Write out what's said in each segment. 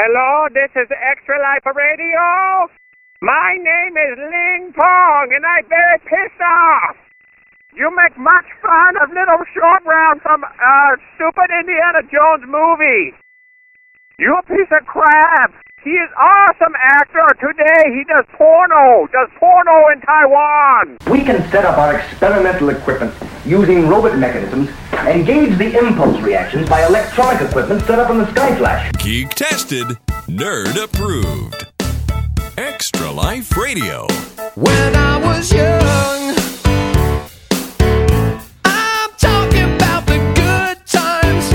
Hello, this is Extra Life Radio. My name is Ling Pong, and I'm very pissed off. You make much fun of Little Short Round from stupid Indiana Jones movie. You a piece of crap. He is awesome actor. Today he does porno in Taiwan. We can set up our experimental equipment using robot mechanisms and gauge the impulse reactions by electronic equipment set up in the Sky Flash. Geek tested, nerd approved. Extra Life Radio. When I was young, I'm talking about the good times.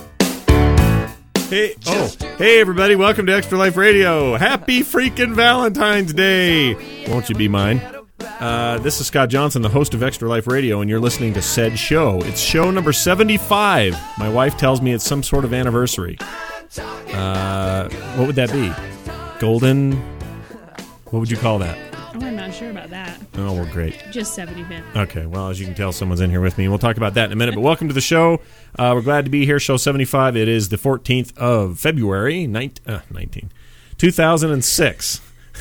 Hey everybody, welcome to Extra Life Radio. Happy freaking Valentine's Day. Won't you be mine? This is Scott Johnson, the host of Extra Life Radio, and you're listening to said show. It's show number 75. My wife tells me it's some sort of anniversary. What would that be? Golden? What would you call that? Oh, I'm not sure about that. Oh, well, great. Just 75. Okay, well, as you can tell, someone's in here with me, and we'll talk about that in a minute. But welcome to the show. We're glad to be here, show 75. It is the 14th of February, 2006.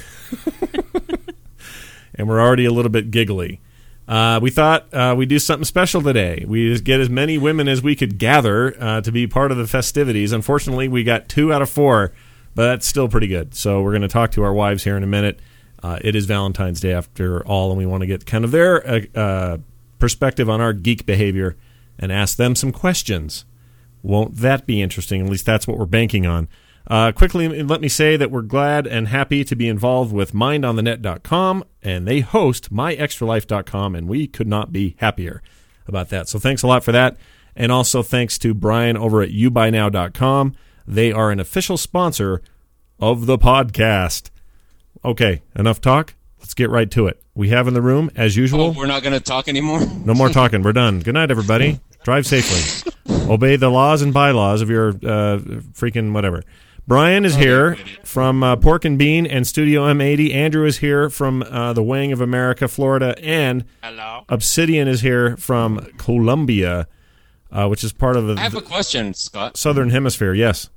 And we're already a little bit giggly. We thought we'd do something special today. We just get as many women as we could gather to be part of the festivities. Unfortunately, we got 2 out of 4, but that's still pretty good. So we're going to talk to our wives here in a minute. It is Valentine's Day after all, and we want to get kind of their perspective on our geek behavior and ask them some questions. Won't that be interesting? At least that's what we're banking on. Quickly, let me say that we're glad and happy to be involved with MindOnTheNet.com, and they host MyExtraLife.com, and we could not be happier about that. So thanks a lot for that, and also thanks to Brian over at YouBuyNow.com. They are an official sponsor of the podcast. Okay, enough talk. Let's get right to it. We have in the room, as usual... Oh, we're not going to talk anymore? No more talking. We're done. Good night, everybody. Drive safely. Obey the laws and bylaws of your freaking whatever. Brian is here from Pork and Bean and Studio M80. Andrew is here from the Wang of America, Florida. And hello. Obsidian is here from Colombia, which is part of the... I have a question, Scott. Southern Hemisphere, yes.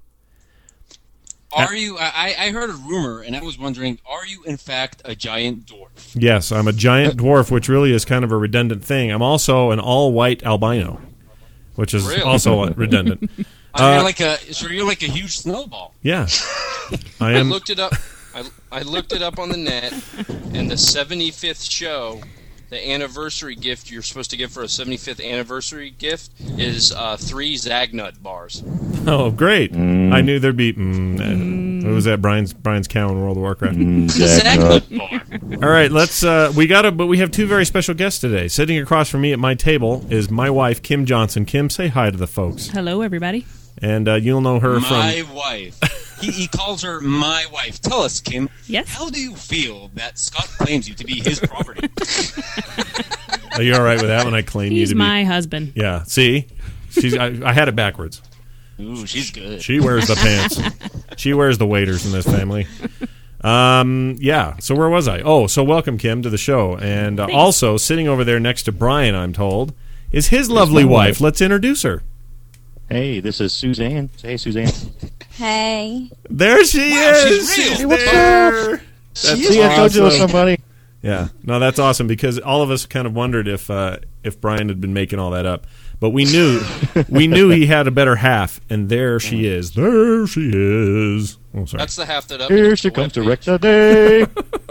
Are you... I heard a rumor, and I was wondering, are you, in fact, a giant dwarf? Yes, I'm a giant dwarf, which really is kind of a redundant thing. I'm also an all-white albino, which is also redundant. You're like a huge snowball. Yeah. I am. I looked it up. I looked it up on the net, and the 75th show, the anniversary gift you're supposed to give for a 75th anniversary gift is 3 Zagnut bars. Oh, great! I knew there'd be. What was that? Brian's cow in World of Warcraft. Zagnut bar. All right, let's. But we have 2 very special guests today. Sitting across from me at my table is my wife, Kim Johnson. Kim, say hi to the folks. Hello, everybody. And you'll know her from my wife. He calls her my wife. Tell us, Kim. Yes. How do you feel that Scott claims you to be his property? Are you all right with that when I claim you to be? He's my husband. Yeah. See, I had it backwards. Ooh, she's good. She wears the pants. She wears the waders in this family. Yeah. So where was I? Oh, so welcome, Kim, to the show. And also sitting over there next to Brian, I'm told, is his lovely wife. Let's introduce her. Hey, this is Suzanne. Hey, Suzanne. Hey. There she is. She's what's there. up? See, I told you to somebody. Yeah. No, that's awesome because all of us kind of wondered if Brian had been making all that up. But we knew he had a better half, and there she is. There she is. Oh, sorry. That's the half that up. Here she comes to wreck the day.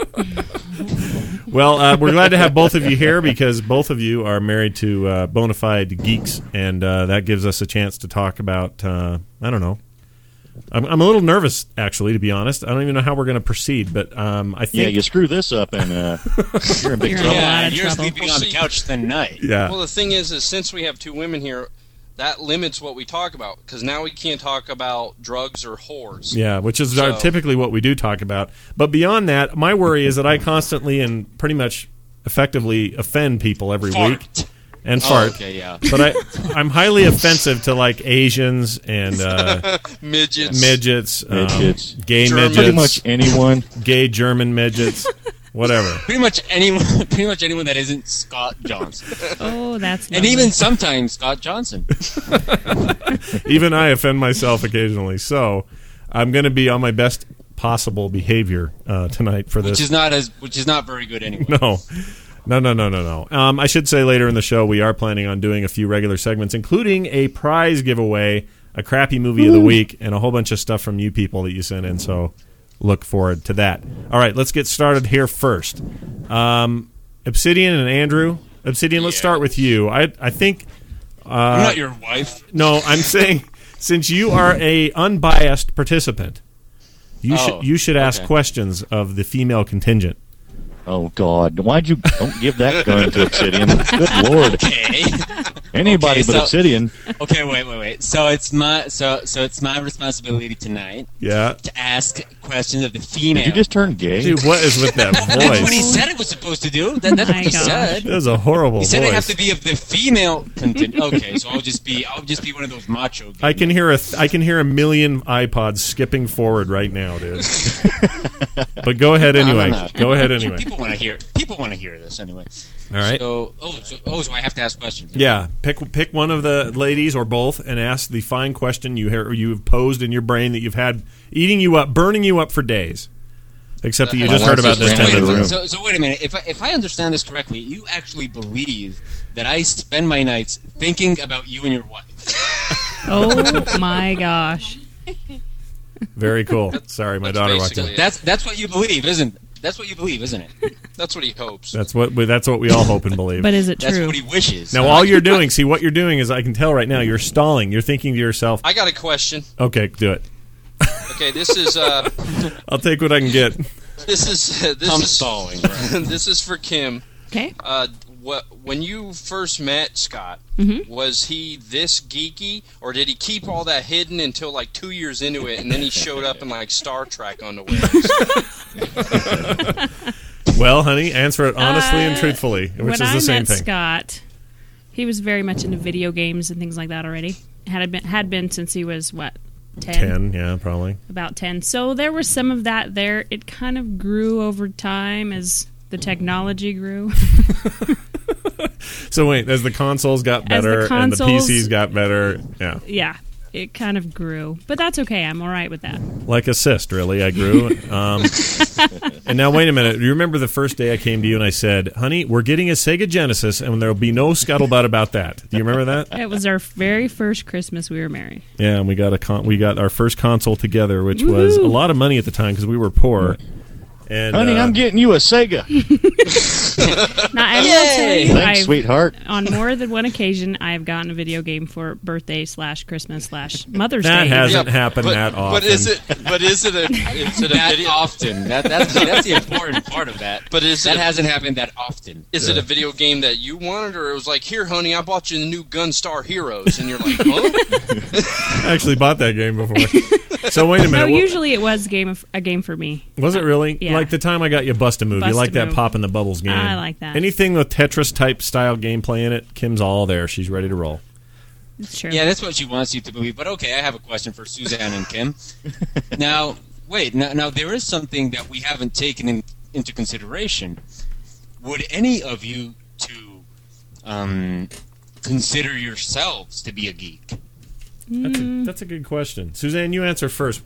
Well, we're glad to have both of you here because both of you are married to bona fide geeks, and that gives us a chance to talk about, I don't know. I'm a little nervous, actually, to be honest. I don't even know how we're going to proceed, but I think... Yeah, you screw this up, and you're in big trouble. Yeah, you're sleeping on the couch tonight. Yeah. Well, the thing is since we have 2 women here, that limits what we talk about, because now we can't talk about drugs or whores. Yeah, which is typically what we do talk about. But beyond that, my worry is that I constantly and pretty much effectively offend people every week. And fart. Okay, yeah. But I'm highly offensive to, like, Asians and midgets, gay German. midgets. Pretty much anyone. Gay German midgets. Whatever. Pretty much anyone that isn't Scott Johnson. Oh, that's and even sometimes Scott Johnson. Even I offend myself occasionally. So, I'm going to be on my best possible behavior tonight for this. Which is not very good anyway. No. I should say later in the show we are planning on doing a few regular segments, including a prize giveaway, a crappy movie of the week, and a whole bunch of stuff from you people that you sent in. So look forward to that. All right, let's get started here first. Obsidian and Andrew. Obsidian, let's start with you. I think. I'm not your wife. No, I'm saying since you are a unbiased participant, you should ask questions of the female contingent. Oh God! Don't give that gun to Obsidian? Good Lord! Okay. Anybody but Obsidian. Okay, wait. So it's my responsibility tonight. Yeah. To ask questions of the female. Did you just turn gay? Dude, what is with that voice? That's what he said it was supposed to do. That's what he said. That was a horrible voice. He said I have to be of the female contingent. Okay, so I'll just be one of those macho guys. I can hear a million iPods skipping forward right now, dude. But go ahead anyway. No. Go ahead anyway. People want to hear this anyway. All right. So I have to ask questions. Yeah, pick one of the ladies or both and ask the fine question you've posed in your brain that you've had eating you up, burning you up for days. Except that you just heard about this 10 minutes ago. So wait a minute. If I understand this correctly, you actually believe that I spend my nights thinking about you and your wife. Oh my gosh. Very cool. Sorry, my daughter walked in. That's what you believe, isn't it? That's what you believe, isn't it? That's what he hopes. That's what we all hope and believe. But is it true? That's what he wishes. Now, all you're doing, what you're doing is I can tell right now you're stalling. You're thinking to yourself, I got a question. Okay, do it. Okay, this is I'll take what I can get. This is stalling. This is for Kim. Okay. When you first met Scott, was he this geeky, or did he keep all that hidden until like 2 years into it, and then he showed up in like Star Trek underwear? Well, honey, answer it honestly and truthfully, which is the same thing. When I met Scott, he was very much into video games and things like that already. Had been since he was, what, 10? 10, yeah, probably. About 10. So there was some of that there. It kind of grew over time as the technology grew. So wait, as the consoles got better and the PCs got better, yeah. Yeah, it kind of grew. But that's okay. I'm all right with that. Like a cyst, really. I grew. And now, wait a minute. Do you remember the first day I came to you and I said, honey, we're getting a Sega Genesis and there will be no scuttlebutt about that. Do you remember that? It was our very first Christmas we were married. Yeah, and we got our first console together, which was a lot of money at the time because we were poor. And, honey, I'm getting you a Sega. Now, I will tell you, thanks, sweetheart. On more than one occasion, I've gotten a video game for birthday / Christmas / Mother's that Day. That hasn't happened that often. But is it a that video often? That's the important part of that. But that hasn't happened that often. Is it a video game that you wanted, or it was like, here, honey, I bought you the new Gunstar Heroes, and you're like, huh? I actually bought that game before. So wait a minute. No, usually it was a game for me. Was it really? Yeah. Like the time I got you Bust-A-Move. You like that Pop in the Bubbles game. I like that. Anything with Tetris-type style gameplay in it, Kim's all there. She's ready to roll. It's true. Yeah, that's what she wants you to believe. But okay, I have a question for Suzanne and Kim. Now, wait. Now there is something that we haven't taken into consideration. Would any of you two consider yourselves to be a geek? That's a good question. Suzanne, you answer first.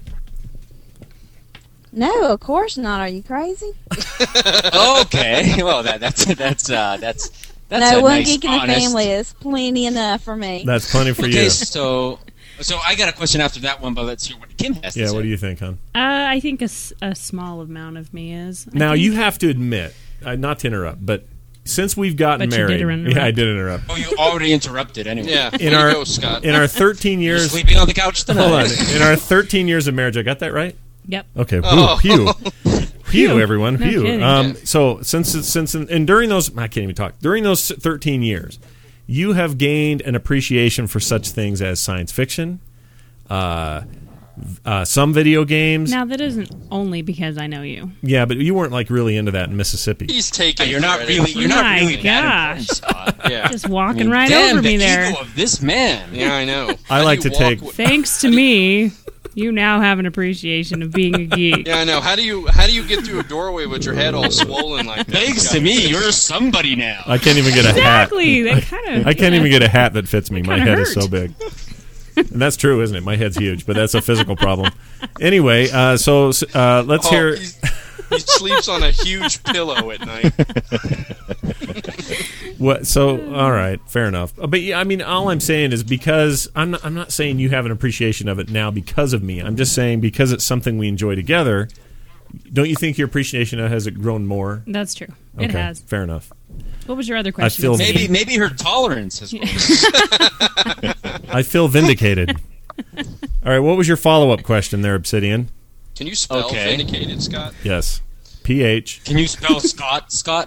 No, of course not. Are you crazy? Okay. Well, that's no, a one nice, geek in the honest... family is plenty enough for me. That's plenty for you. Okay, so I got a question after that one, but let's hear what Kim has to say. Yeah, what do you think, hon? I think a small amount of me is. You have to admit, not to interrupt, but since we've gotten but married, you did interrupt. I did interrupt. Oh, you already interrupted anyway. Yeah. In our 13 years, you're sleeping on the couch tonight. Hold on. In our 13 years of marriage, I got that right? Yep. Okay. Oh. Phew, everyone. No Phew. kidding. So since during those, I can't even talk. During those 13 years, you have gained an appreciation for such things as science fiction, some video games. Now that isn't only because I know you. Yeah, but you weren't like really into that in Mississippi. He's taking. You're not really. My that gosh. important, Scott. Yeah. Just walking right Damn, over me the there. ego of this man. Yeah, I know. I like to take. Thanks to me, you now have an appreciation of being a geek. Yeah, I know. How do you get through a doorway with your head all swollen like that? Thanks to me, you're somebody now. I can't even get a hat. Exactly. That kind of. I can't even get a hat that fits me. My kinda head is hurt. so big. And that's true, isn't it? My head's huge, but that's a physical problem. Anyway, so let's hear. He sleeps on a huge pillow at night. What? So, all right, fair enough. But yeah, I mean, all I'm saying is because I'm not saying you have an appreciation of it now because of me. I'm just saying because it's something we enjoy together. Don't you think your appreciation has it grown more? That's true. Okay, It has. Fair enough. What was your other question? feel- Maybe her tolerance has grown. I feel vindicated. All right, what was your follow-up question there, Obsidian? Can you spell Okay. vindicated, Scott? Yes. PH. Can you spell Scott?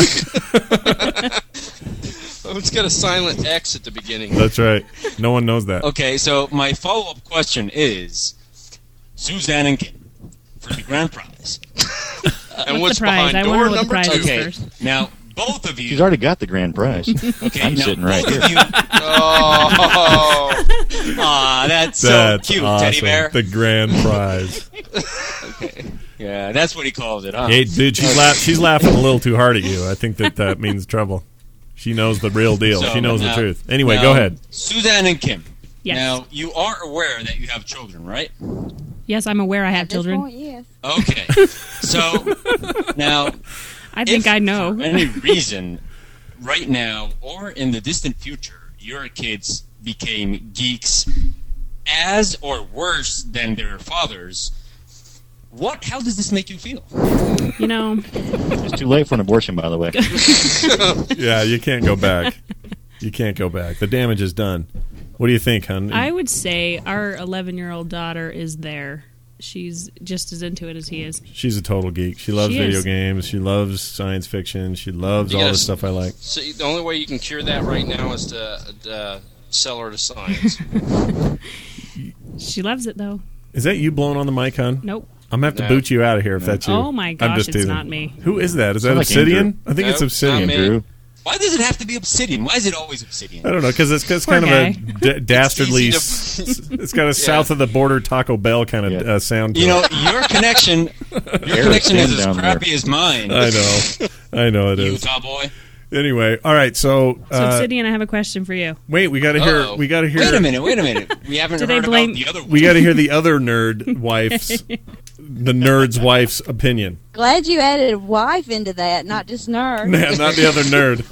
Oh, it's got a silent X at the beginning. That's right. No one knows that. Okay, so my follow-up question is Suzanne and Kim for the grand prize. And What's the prize? I wonder what the prize is Okay, first. now both of you. She's already got the grand prize. Okay, I'm now sitting right both here. of you. Oh, Aw, that's so That's cute, awesome. teddy bear. The grand prize. Yeah, that's what he calls it, huh? Hey, dude, she's laughing a little too hard at you. I think that means trouble. She knows the real deal. So, She knows the now- truth. Anyway, now, go ahead. Suzanne and Kim. Yes. Now, you are aware that you have children, right? Yes, I'm aware I have At this children. point, yes. Okay. So, now, I think if I know. for any reason, right now or in the distant future, your kids became geeks as or worse than their fathers, how does this make you feel? You know, It's too late for an abortion, by the way. Yeah, you can't go back. You can't go back. The damage is done. What do you think, hon? I would say our 11-year-old daughter is there. She's just as into it as he is. She's a total geek. She loves She video is. games. She loves science fiction. She loves You all gotta the stuff I like. so the only way you can cure that right now is to sell her to science. She loves it, though. Is that you blowing on the mic, hon? Nope. I'm going to have to No. boot you out of here if that's you. Oh, my I'm gosh, just it's teasing. not me. Who is that? Is that Sounds like Obsidian? Andrew. I think it's Nope, Obsidian. not me. Drew. Why does it have to be obsidian? Why is it always obsidian? I don't know, because it's Poor kind of a dastardly. easy It's got a south of the border Taco Bell kind of Yeah. sound to You know, it. your connection is thin as down crappy as mine. I know it is. Utah boy. Anyway, all right. So, So, Obsidian, I have a question for you. wait, we got to hear. Uh-oh. We got to hear. Wait a minute. We haven't Do heard they blame- about the other one. We got to hear the other nerd wife's, the nerd's wife's opinion. Glad you added wife into that, not just nerd. Not the other nerd.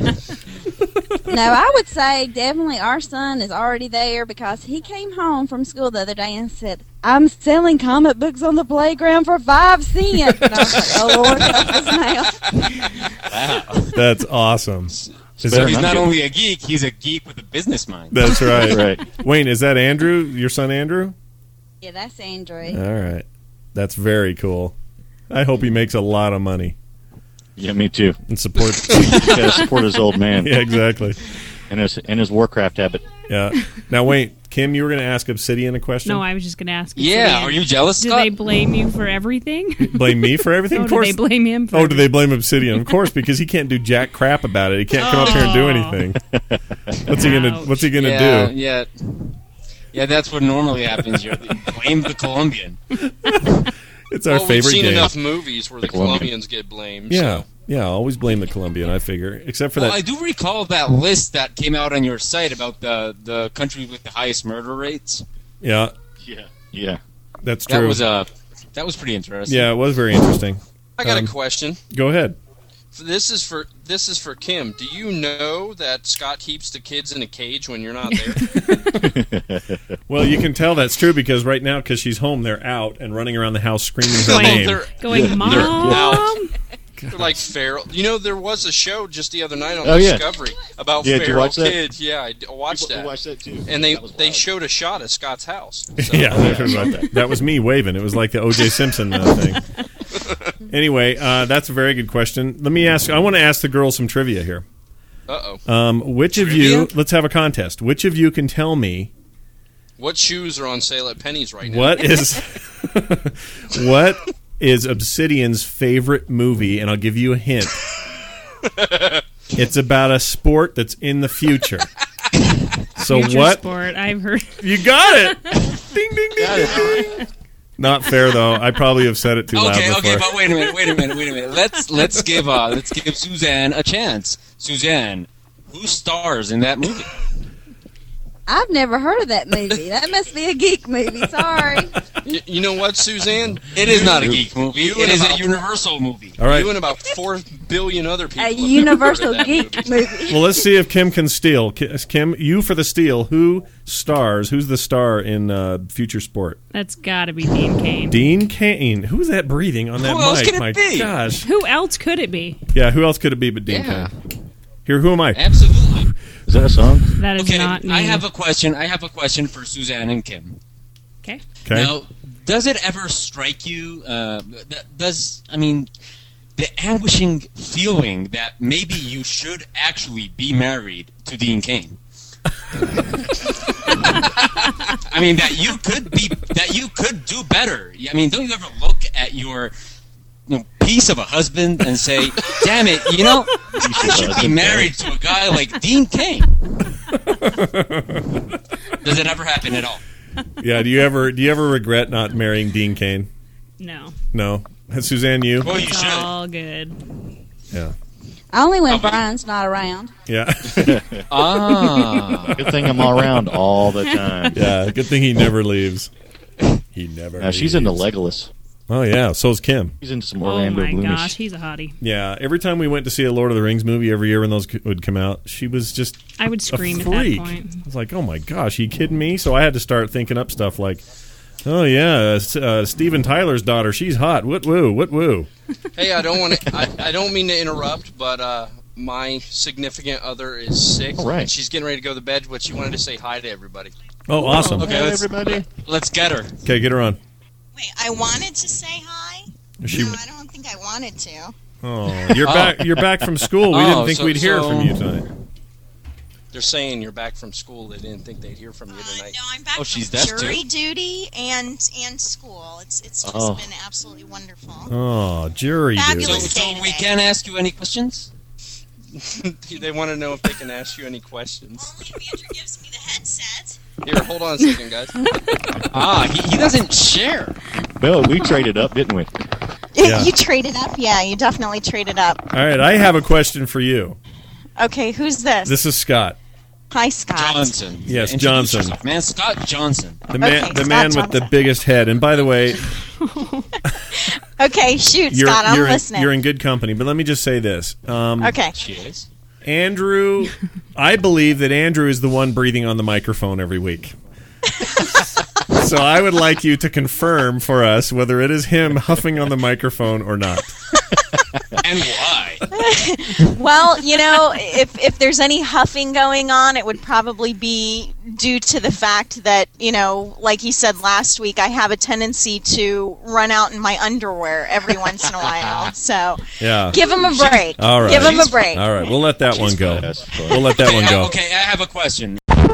No, I would say definitely our son is already there because he came home from school the other day and said, "I'm selling comic books on the playground for 5 cents." And I was like, "Oh Lord, help us now." That's awesome. Is So that- he's not good. only a geek, he's a geek with a business mind. that's right. Right. Wayne, is that Andrew? Your son Andrew? Yeah, that's Andrew. All right. That's very cool. I hope he makes a lot of money Yeah, me too. and support. He's got to support his old man Yeah, exactly. and his Warcraft habit. Yeah. Now, wait, Kim, you were going to ask Obsidian a question? No, I was just going to ask. Yeah, Obsidian, are you jealous, Do Scott? they blame you for everything? Blame me for everything? No, Of do course. they blame him for Oh, do they blame Obsidian? Of course, because he can't do jack crap about it. He can't come up here and do Oh. anything. What's he gonna Ouch. What's he gonna yeah, do? yeah, that's what normally happens. You blame the Colombian. It's our Well, we've favorite seen game. enough movies where the Colombian. Colombians get blamed. Yeah, So. yeah. Always blame the Colombian. I figure, except for Well, that. I do recall that list that came out on your site about the countries with the highest murder rates. Yeah, Yeah. that's That true. was pretty interesting. Yeah, it was very interesting. I got a question. Go ahead. This is for Kim. Do you know that Scott keeps the kids in a cage when you're not there? Well, you can tell that's true because right now, because she's home, they're out and running around the house screaming her Going- name. Going, Mom. They're out. They're like feral. You know, there was a show just the other night on Oh, yeah. Discovery about Yeah, did you feral watch that? kids. Yeah, I watched that. that too. And they showed a shot at Scott's house. So. Yeah, I heard about that. That was me waving. It was like the O.J. Simpson thing. Anyway, that's a very good question. Let me ask. I want to ask the girls some trivia here. Uh-oh. Which of you? Let's have a contest. Which of you can tell me What shoes are on sale at Penny's right now? what is Obsidian's favorite movie? And I'll give you a hint. It's about a sport that's in the future. So Future what? sport. I've heard. You got it. Ding ding ding. ding. Not fair though. I probably have said it too loud before. Okay, but wait a minute. Let's give Suzanne a chance. Suzanne, who stars in that movie? I've never heard of that movie. That must be a geek movie. Sorry. You know what, Suzanne? It is not a geek movie. It is a Universal movie. All right. You and about 4 billion other people. A have never universal heard of that geek movie. Well, let's see if Kim can steal. Kim, you for the steal. Who stars? Who's the star in Future Sport? That's got to be Dean Cain. Dean Cain. Who's that breathing on that Who else mic? can it My be? gosh. Who else could it be? Yeah, who else could it be but Dean Yeah. Cain? Here, who am I? Absolutely. Is that a song? That is Okay, not me. I have a question for Suzanne and Kim. Okay. Okay. Now, does it ever strike you? The anguishing feeling that maybe you should actually be married to Dean Cain? I mean, that you could do better. I mean, don't you ever look at your piece of a husband and say, "Damn it, I should be married to a guy like Dean Cain." Does it ever happen at all? Yeah. Do you ever regret not marrying Dean Cain? No. No. Suzanne, you? Well, you It's should. all good. Yeah. Only when Brian's not around. Yeah. Ah. Good thing I'm all around all the time. Yeah. Good thing he never leaves. He never. Now, she's into Legolas. Oh yeah. So's Kim. She's into some Oh Orlando my Bloomish. gosh, he's a hottie. Yeah. Every time we went to see a Lord of the Rings movie every year when those would come out, she was just I would a scream at that freak. point. I was like, oh my gosh, are you kidding me? So I had to start thinking up stuff like, oh yeah, Steven Tyler's daughter, she's hot. What woo? What woo? Hey, I don't want to. I don't mean to interrupt, but my significant other is sick. All right. And she's getting ready to go to bed, but she wanted to say hi to everybody. Oh, awesome. Okay, everybody. let's get her. Okay, get her on. Wait, I wanted to say hi? She, No, I don't think I wanted to. oh, you're back. You're back from school. We didn't think so- we'd hear so- from you tonight. They're saying you're back from school. They didn't think they'd hear from you tonight. No, I'm back Oh, from she's deaf, jury too? duty and school. It's just Oh. been absolutely wonderful. Oh, jury duty. Fabulous. So we can't ask you any questions? They want to know if they can ask you any questions. Only if Andrew gives me the headset. Here, hold on a second, guys. He doesn't share. Bill, we traded up, didn't we? Yeah. You traded up? Yeah, you definitely traded up. All right, I have a question for you. Okay, who's this? This is Scott. Hi, Scott. Johnson. Yes, Introduce Johnson. yourself, man, Scott Johnson. The man, Okay, the Scott man with Johnson. the biggest head. And by the way, Okay, shoot, you're Scott, I'm you're listening. you're in good company. But let me just say this. Okay. Cheers. Andrew, I believe that Andrew is the one breathing on the microphone every week. So I would like you to confirm for us whether it is him huffing on the microphone or not. And why? Well, if there's any huffing going on, it would probably be due to the fact that, like he said last week, I have a tendency to run out in my underwear every once in a while. So Yeah. give him a break. All right. Give him a break. All right, we'll let that one go. That's fun. We'll let that one go. Okay, I have a question.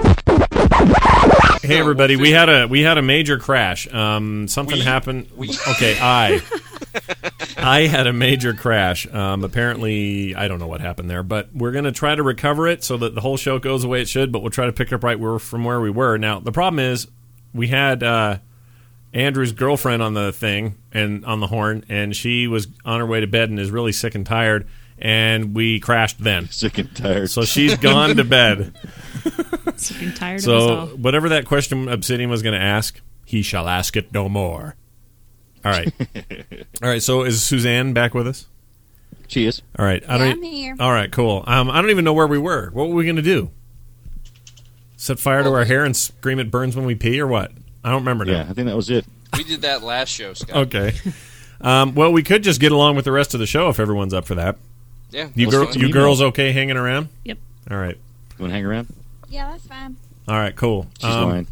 Hey everybody, we had a major crash. Something happened. Okay, I had a major crash. Apparently, I don't know what happened there, but we're going to try to recover it so that the whole show goes the way it should. But we'll try to pick up right from where we were. Now the problem is we had Andrew's girlfriend on the thing and on the horn, and she was on her way to bed and is really sick and tired. And we crashed then. Sick and tired. So she's gone to bed. Sick and tired of us So all. whatever that question Obsidian was going to ask, he shall ask it no more. All right. All right, so is Suzanne back with us? She is. All right. I'm here. All right, cool. I don't even know where we were. What were we going to do? Set fire to our hair and scream it burns when we pee or what? I don't remember now. Yeah, I think that was it. We did that last show, Scott. Okay. Well, we could just get along with the rest of the show if everyone's up for that. Yeah. You, that's fine. you girls okay hanging around? Yep. All right. You want to hang around? Yeah, that's fine. All right, cool. She's lying.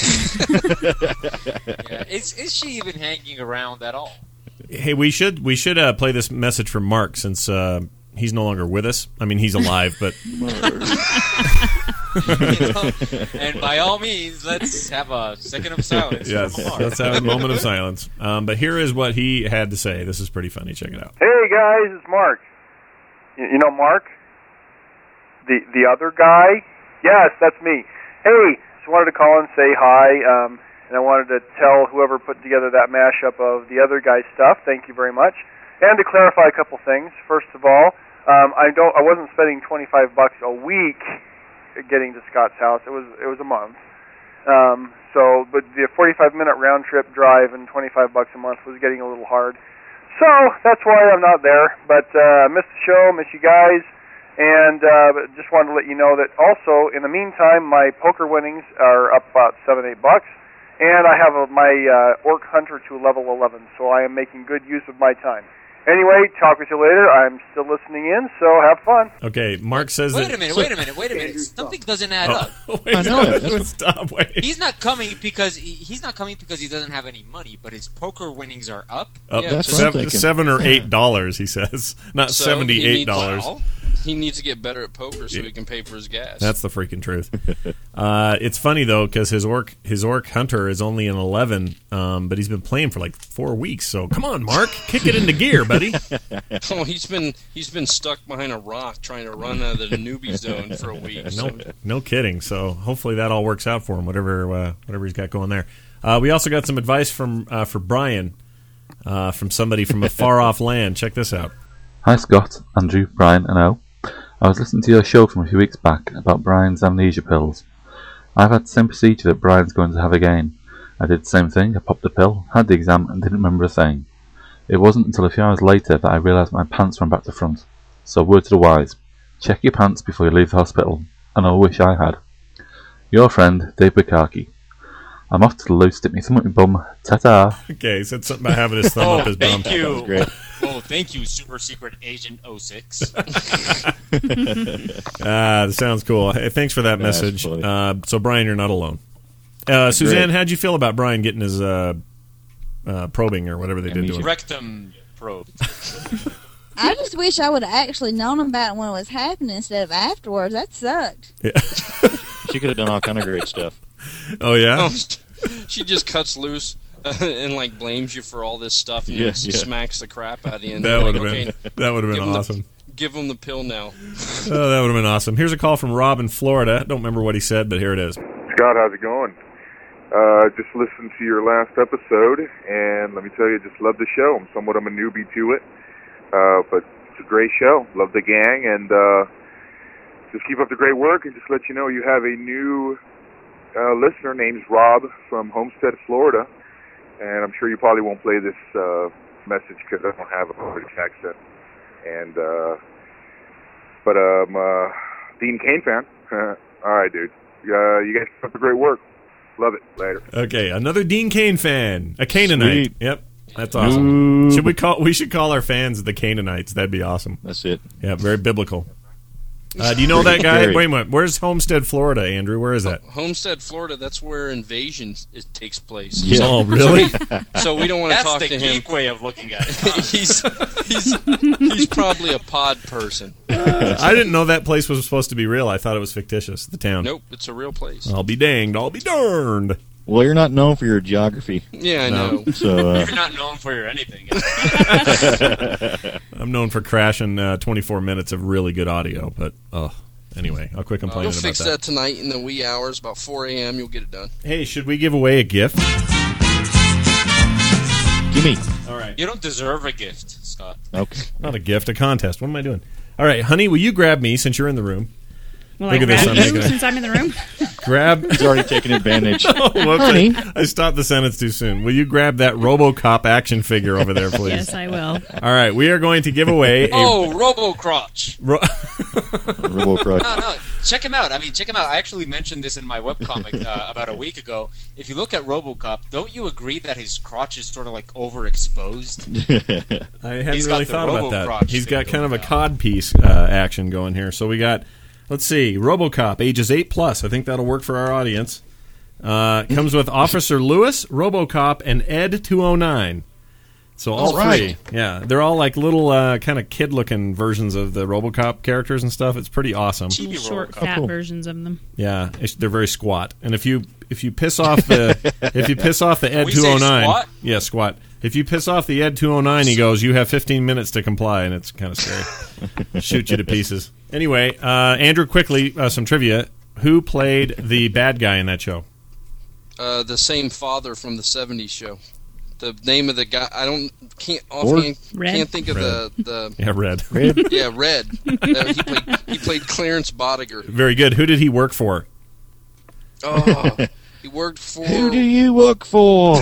Yeah. Is she even hanging around at all? Hey, we should play this message from Mark since he's no longer with us. I mean, he's alive, but And by all means, let's have a second of silence. yes, for Mark. let's have a moment of silence. But here is what he had to say. This is pretty funny. Check it out. Hey guys, it's Mark. You know Mark? The other guy? Yes, that's me. Hey, just wanted to call and say hi, and I wanted to tell whoever put together that mashup of the other guy's stuff, thank you very much. And to clarify a couple things. First of all, I wasn't spending $25 a week getting to Scott's house. It was a month. But the 45-minute round trip drive and $25 a month was getting a little hard. So that's why I'm not there. But missed the show, miss you guys, and just wanted to let you know that also in the meantime my poker winnings are up about $7-8, and I have my Orc Hunter to level 11. So I am making good use of my time. Anyway, talk with you later. I'm still listening in, so have fun. Okay, Mark says Wait a minute. Something doesn't add up. I know. Stop, wait. He's not coming because he doesn't have any money, but his poker winnings are up. That's $7 or $8, he says. Not $78. He needs to get better at poker so he can pay for his gas. That's the freaking truth. It's funny though because his orc hunter is only an 11, but he's been playing for like 4 weeks. So come on, Mark, kick it into gear, buddy. Oh, he's been stuck behind a rock trying to run out of the newbie zone for a week. No kidding. So hopefully that all works out for him. Whatever he's got going there. We also got some advice for Brian from somebody from a far off land. Check this out. Hi Scott, Andrew, Brian, and O. I was listening to your show from a few weeks back about Brian's amnesia pills. I've had the same procedure that Brian's going to have again. I did the same thing, I popped a pill, had the exam and didn't remember a thing. It wasn't until a few hours later that I realised my pants ran back to front. So word to the wise, check your pants before you leave the hospital, and I wish I had. Your friend, Dave Bukaki. I'm off to the loo, stick me thumb up my bum, ta-ta. Okay, he said something about having his thumb up his bum. Thank you. That was great. Oh, thank you, Super Secret Agent 06. Sounds cool. Hey, thanks for that message. So, Brian, you're not alone. Suzanne, how'd you feel about Brian getting his probing or whatever they did to him? Rectum probe. I just wish I would have actually known about it when it was happening instead of afterwards. That sucked. Yeah. She could have done all kind of great stuff. Oh, yeah? She just cuts loose. And blames you for all this stuff and smacks the crap out of you. That would have been awesome. Give him the pill now. Oh, that would have been awesome. Here's a call from Rob in Florida. Don't remember what he said, but here it is. Scott, how's it going? Just listened to your last episode, and let me tell you, just love the show. I'm somewhat of a newbie to it, but it's a great show. Love the gang, and just keep up the great work. And just let you know, you have a new listener named Rob from Homestead, Florida. And I'm sure you probably won't play this message because I don't have a British accent. And but Dean Cain fan. All right, dude. You guys keep up the great work. Love it. Later. Okay, another Dean Cain fan, a Canaanite. Sweet. Yep, that's awesome. We should call our fans the Canaanites? That'd be awesome. That's it. Yeah, very biblical. Do you know that guy? Wait a minute. Where's Homestead, Florida, Andrew? Where is that? Homestead, Florida. That's where Invasion takes place. Yeah. Oh, really? So we don't want to talk to him. That's the geek way of looking at it. He's probably a pod person. I didn't know that place was supposed to be real. I thought it was fictitious. The town. Nope, it's a real place. I'll be danged. I'll be darned. Well, you're not known for your geography. Yeah, I know. So, you're not known for your anything. I'm known for crashing 24 minutes of really good audio, but anyway, I'll quit complaining You'll about fix that tonight in the wee hours, about 4 a.m. You'll get it done. Hey, should we give away a gift? Gimme. All right. You don't deserve a gift, Scott. Okay. Not a gift, a contest. What am I doing? All right, honey, will you grab me since you're in the room? Well, I grab you since I'm in the room? Grab. He's already taken advantage. Honey. I stopped the sentence too soon. Will you grab that RoboCop action figure over there, please? Yes, I will. All right, we are going to give away RoboCrotch. RoboCrotch. No, check him out. Check him out. I actually mentioned this in my webcomic about a week ago. If you look at RoboCop, don't you agree that his crotch is sort of overexposed? I hadn't really thought about that. He's got kind of a codpiece action going here. So we got... Let's see, RoboCop, ages 8+. I think that'll work for our audience. Comes with Officer Lewis, RoboCop, and Ed 209. So all three. Yeah, they're all like little kind of kid-looking versions of the RoboCop characters and stuff. It's pretty awesome. Short, fat versions of them. Yeah, they're very squat. And if you piss off the Ed 209, yeah, squat. If you piss off the Ed 209, he goes, "You have 15 minutes to comply," and it's kind of scary. Shoot you to pieces. Anyway, Andrew, quickly, some trivia. Who played the bad guy in that show? The same father from the 70s show. the name of the guy. Offhand can't think of the yeah, Red. Yeah, Red. He played Clarence Bodiger. Very good. Who did he work for? Oh, he worked for. Who do you work for?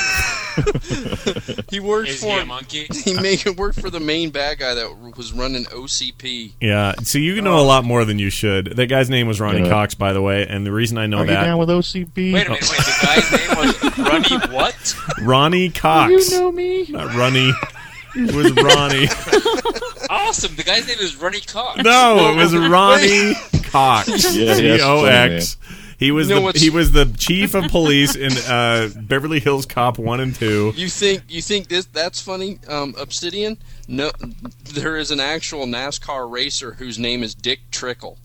He worked Is for he a monkey? He worked for the main bad guy that was running OCP. Yeah, so you know a lot more than you should. That guy's name was Ronnie Yeah. Cox, by the way, and the reason I know Are that... you down with OCP? Wait a minute, the guy's name was Ronnie what? Ronnie Cox. You know me. Not Ronnie. It was Ronnie. Awesome, the guy's name is Ronnie Cox. No, it was Ronnie Cox. Yeah, that's C-O-X. He was You know he was the chief of police in Beverly Hills Cop 1 and 2. You think that's funny, Obsidian? No, there is an actual NASCAR racer whose name is Dick Trickle.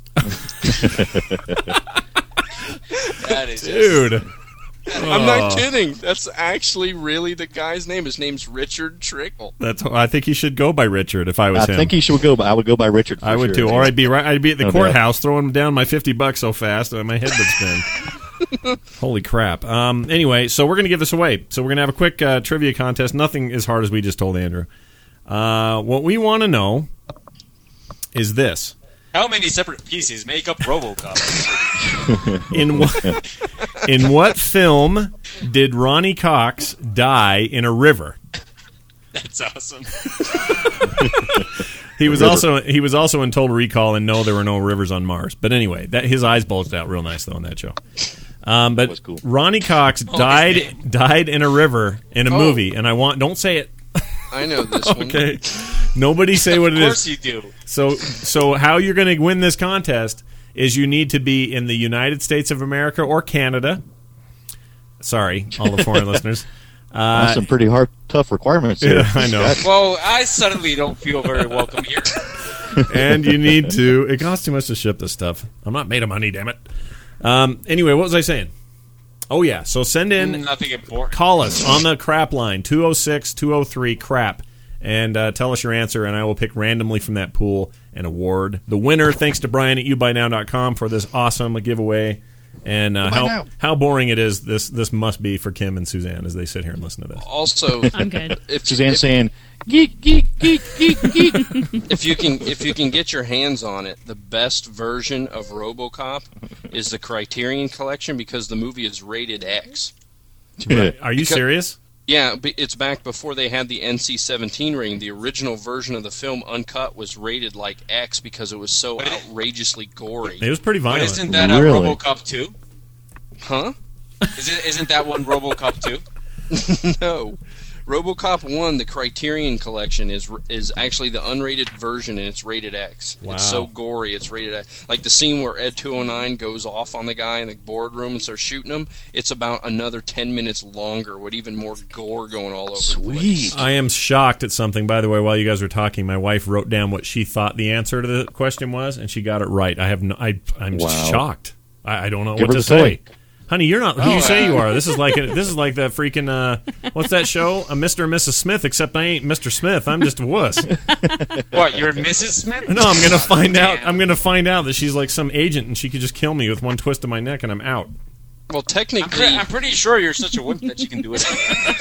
That is Dude. I'm not kidding. That's actually really the guy's name. His name's Richard Trickle. I think he should go by Richard if I was him. I think he should go. I would go by Richard. For I would sure. too. Or I'd be at the No courthouse throwing down my $50 so fast that my head would spin. Holy crap. Anyway, so we're going to give this away. So we're going to have a quick trivia contest. Nothing as hard as we just told Andrew. What we want to know is this. How many separate pieces make up RoboCop? In what film did Ronnie Cox die in a river? That's awesome. He was also in Total Recall, and no, there were no rivers on Mars. But anyway, his eyes bulged out real nice though in that show. But was cool. Ronnie Cox died in a river in a movie, and don't say it. I know this one. Okay, nobody say what it is. Of course you do. So how you're going to win this contest is you need to be in the United States of America or Canada. Sorry, all the foreign listeners. That's some pretty tough requirements here. Yeah, I know. Well, I suddenly don't feel very welcome here. And you need to... It costs too much to ship this stuff. I'm not made of money, damn it. Anyway, what was I saying? Oh, yeah. So send in... Nothing important. Call us on the crap line, 206-203-CRAP, and tell us your answer, and I will pick randomly from that pool and award the winner, thanks to Brian at youbuynow.com for this awesome giveaway. And how boring it is, this must be for Kim and Suzanne as they sit here and listen to this. Also, I'm good. Suzanne's saying, geek, geek, geek, geek, geek. If you can get your hands on it, the best version of RoboCop is the Criterion Collection because the movie is rated X. Are you serious? Yeah, it's back before they had the NC-17 rating. The original version of the film, uncut, was rated like X because it was so outrageously gory. It was pretty violent. But isn't that Really? RoboCop 2? Huh? Isn't that one RoboCop 2? No. RoboCop 1, the Criterion Collection, is actually the unrated version, and it's rated X. Wow. It's so gory, it's rated X. Like the scene where Ed 209 goes off on the guy in the boardroom and starts shooting him, it's about another 10 minutes longer with even more gore going all over the place. I am shocked at something, by the way, while you guys were talking. My wife wrote down what she thought the answer to the question was, and she got it right. I'm Wow. shocked. I don't know Give what her to the say. toy. Honey, you're not who you say you are. This is like the freaking what's that show? A Mr. and Mrs. Smith, except I ain't Mr. Smith. I'm just a wuss. What, you're Mrs. Smith? No, I'm gonna find out. I'm gonna find out that she's like some agent and she could just kill me with one twist of my neck and I'm out. Well, technically, I'm pretty sure you're such a wimp that you can do it.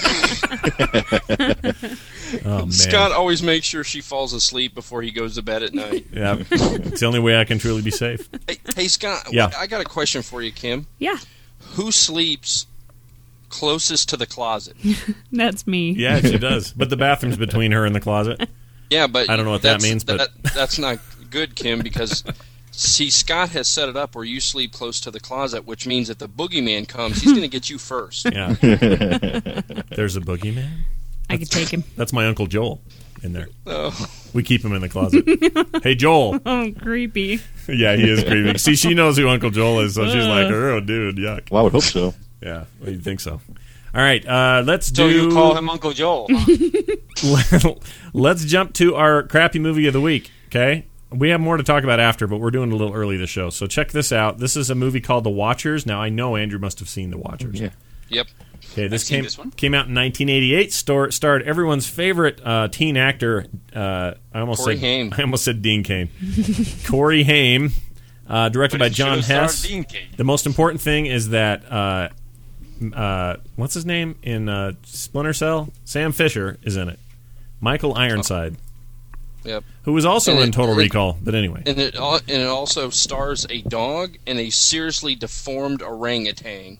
Oh man, Scott always makes sure she falls asleep before he goes to bed at night. Yeah, it's the only way I can truly be safe. Hey Scott, Yeah. I got a question for you, Kim. Yeah, Who sleeps closest to the closet? that's me. Yeah, she does. But the bathroom's between her and the closet. Yeah, but I don't know what that means, but that's not good, Kim, because see, Scott has set it up where you sleep close to the closet, which means that the boogeyman comes, he's going to get you first. Yeah. There's a boogeyman. I could take him. That's my Uncle Joel in there. Oh. We keep him in the closet. Hey, Joel. Oh, creepy. Yeah, he is creepy. See, she knows who Uncle Joel is, so she's like, oh, dude, yuck. Well, I would hope so. Yeah, well, you'd think so. All right, let's So do... you call him Uncle Joel, huh? Let's jump to our crappy movie of the week, okay? We have more to talk about after, but we're doing a little early this show. So check this out. This is a movie called The Watchers. Now, I know Andrew must have seen The Watchers. Yeah. Yep. Okay, this I've seen this one. came out in 1988. Starred everyone's favorite teen actor. I almost Corey Haim. said Dean Cain. Corey Haim, directed But by it John should have Hess. starred Dean Cain. The most important thing is that what's his name in Splinter Cell? Sam Fisher is in it. Michael Ironside. Yep. Who was also in Total Recall, but anyway. And it also stars a dog and a seriously deformed orangutan.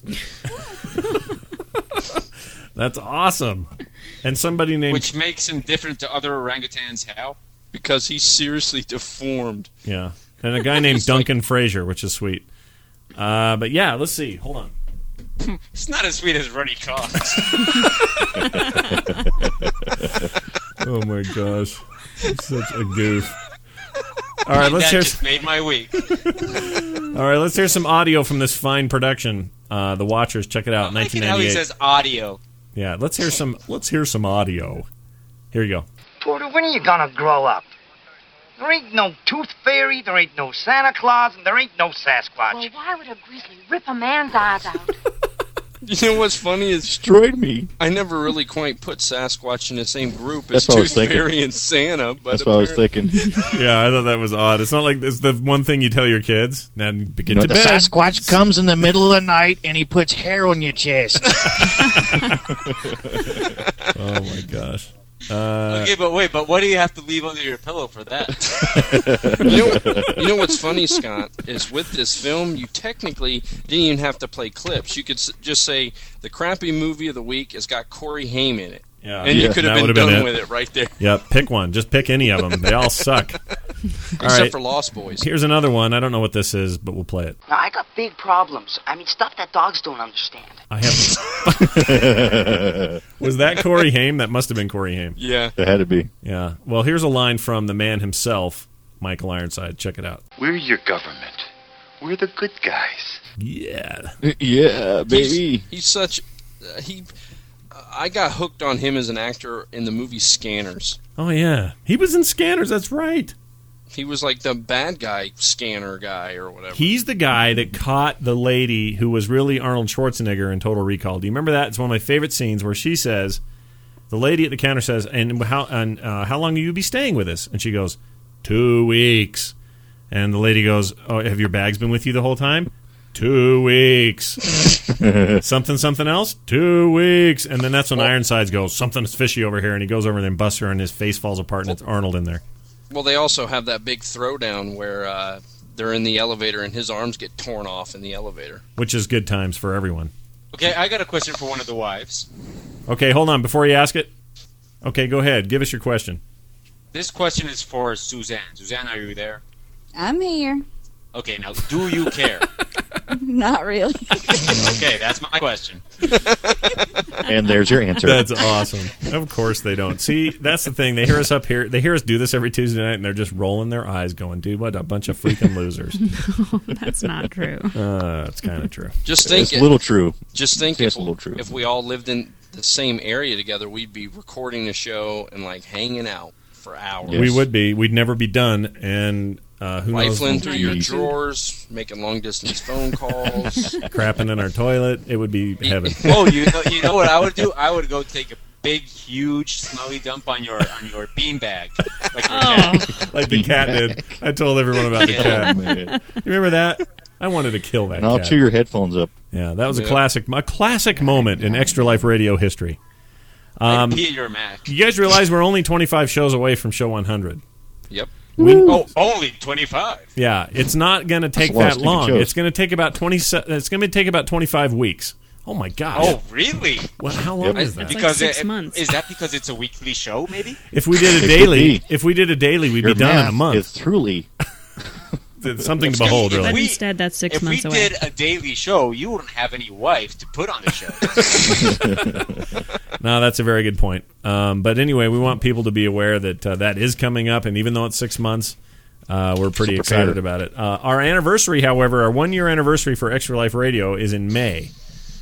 That's awesome. And somebody named... Which makes him different to other orangutans how? Because he's seriously deformed. Yeah. And a guy named Duncan Fraser, which is sweet. But yeah, let's see. Hold on. It's not as sweet as Ronnie Cox. Oh my gosh. Such a goof. All right, let's that hear. Just made my week. All right, let's hear some audio from this fine production. The Watchers, check it out. I like 1998. how he says audio. Yeah, let's hear some. Let's hear some audio. Here you go. Porter, when are you gonna grow up? There ain't no tooth fairy, there ain't no Santa Claus, and there ain't no Sasquatch. Well, why would a grizzly rip a man's eyes out? You know what's funny is destroyed me. I never really quite put Sasquatch in the same group That's as what I was Tooth thinking. Fairy and Santa. But That's what I was thinking. Yeah, I thought that was odd. It's not like it's the one thing you tell your kids. Now get You know, to the bed. Sasquatch comes in the middle of the night and he puts hair on your chest. Oh my gosh. Okay, but wait, but what do you have to leave under your pillow for that? You know what's funny, Scott, is with this film, you technically didn't even have to play clips. You could just say, the crappy movie of the week has got Corey Haim in it. Yeah, and you could have been done it. with it right there. Yep, pick one. Just pick any of them. They all suck. All Except right. for Lost Boys. Here's another one. I don't know what this is, but we'll play it. Now, I got big problems. I mean, stuff that dogs don't understand. I have. Was that Corey Haim? That must have been Corey Haim. Yeah. It had to be. Yeah. Well, here's a line from the man himself, Michael Ironside. Check it out. We're your government. We're the good guys. Yeah. Yeah, baby. He's such... I got hooked on him as an actor in the movie Scanners. Oh, yeah. He was in Scanners. That's right. He was like the bad guy, scanner guy, or whatever. He's the guy that caught the lady who was really Arnold Schwarzenegger in Total Recall. Do you remember that? It's one of my favorite scenes where she says, the lady at the counter says, and how long will you be staying with us? And she goes, 2 weeks. And the lady goes, oh, have your bags been with you the whole time? 2 weeks. something else? 2 weeks. And then that's when Ironsides goes, something's fishy over here. And he goes over there and busts her and his face falls apart and it's Arnold in there. Well, they also have that big throwdown where they're in the elevator and his arms get torn off in the elevator. Which is good times for everyone. Okay, I got a question for one of the wives. Okay, hold on. Before you ask it. Okay, go ahead. Give us your question. This question is for Suzanne. Suzanne, are you there? I'm here. Okay, now, do you care? Not really. Okay, that's my question. And there's your answer. That's awesome. Of course they don't. See, that's the thing. They hear us up here. They hear us do this every Tuesday night, and they're just rolling their eyes going, dude, what a bunch of freaking losers. No, that's not true. It's kind of true. Just think It's a little true. Just think It's a little true. if we all lived in the same area together, we'd be recording the show and like hanging out for hours. We would be. We'd never be done, and who knows? Rifling through your drawers, making long-distance phone calls. Crapping in our toilet. It would be heaven. Oh, you know what I would do? I would go take a big, huge, smelly dump on your beanbag, like your cat. Like the cat did. I told everyone about the cat. You remember that? I wanted to kill that And I'll cat. chew your headphones up. Yeah, that was a classic moment in Extra Life Radio history. I'd pee in your Mac. You guys realize we're only 25 shows away from show 100? Yep. Only 25. Yeah, it's not going to take That's a lot of that long. stupid shows. It's going to take about 25 weeks. Oh my gosh. Oh, really? Well, how long is that? Because like 6 months. Is that because it's a weekly show, maybe? If we did a It daily, could be. we'd Your be done in a math month. is truly. It's something to behold, But really. instead, that's 6 If months we away. did a daily show, you wouldn't have any wife to put on the show. No, that's a very good point. But anyway, we want people to be aware that that is coming up, and even though it's 6 months, we're pretty So excited prepared. about it. Our anniversary, however, our 1 year anniversary for Extra Life Radio is in May.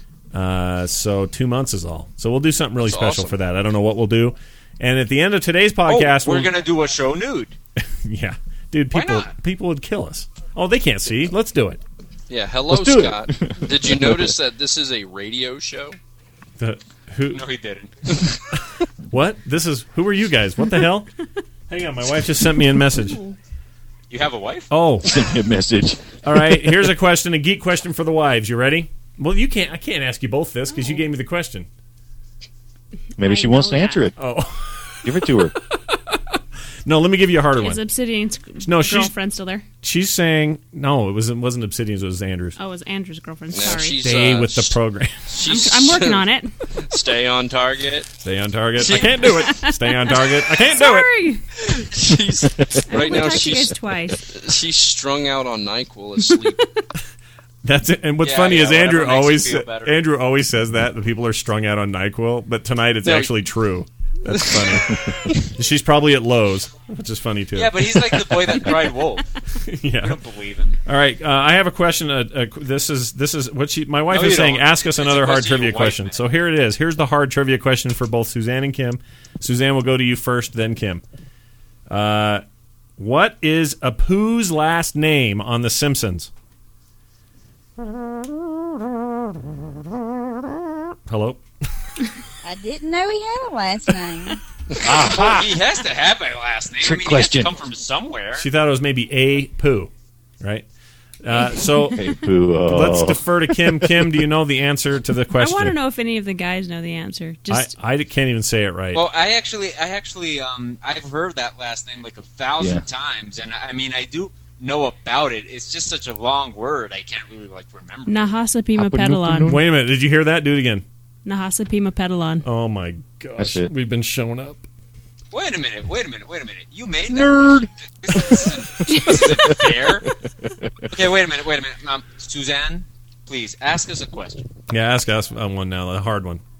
So 2 months is all. So we'll do something really That's special awesome. for that. I don't know what we'll do. And at the end of today's podcast, we're we'll- going to do a show nude. yeah, dude, Why people not? people would kill us. Oh, they can't see. Let's do it. Yeah, hello, Let's do it. Scott. Did you notice that this is a radio show? Who? No, he didn't. What? Who are you guys? What the hell? Hang on, my wife just sent me a message. You have a wife? Oh, Send me a message. all right. Here's a question, a geek question for the wives. You ready? Well, you can't. I can't ask you both this because you gave me the question. Maybe she wants to answer it. Oh, give it to her. No, let me give you a harder Is one. Obsidian's she's- girlfriend still there? She's saying no. It wasn't Obsidian's. It was Andrew's. Oh, it was Andrew's girlfriend. No, Sorry. she's, Stay with the program. I'm working on it. Stay on target. Stay on target. I can't do it. Stay on target. I can't do it. Sorry. Right now, talked to you guys twice. she's strung out on NyQuil asleep. That's it. And what's Yeah, funny yeah, is whatever makes you feel better. Andrew always says that the people are strung out on NyQuil, but tonight it's No. actually true. That's funny. She's probably at Lowe's, which is funny too. Yeah, but he's like the boy that cried wolf. Yeah. I don't believe him. All right, I have a question. This is what my wife No, is you saying. don't. Ask us It's a another hard question of trivia your wife, question. man. So here it is. Here's the hard trivia question for both Suzanne and Kim. Suzanne will go to you first, then Kim. What is Apu's last name on The Simpsons? Hello. I didn't know he had a last name. Well, he has to have a last name. Trick I mean, question. He has to come from somewhere. She thought it was maybe Apu, right? So Apu, oh. let's defer to Kim. Kim, do you know the answer to the I question? want to know if any of the guys know the answer. Just I can't even say it right. Well, I actually, I've heard that last name like 1,000 times, and I mean, I do know about it. It's just such a long word, I can't really remember. Nahasapima Pedalon. Wait a minute. Did you hear that? Do it again. Nahasapima Pedalon. Oh my gosh. That's it. We've been showing up. Wait a minute. You made that? Nerd. This isn't fair. Okay, wait a minute. Suzanne, please ask us a question. Yeah, ask us one now, a hard one.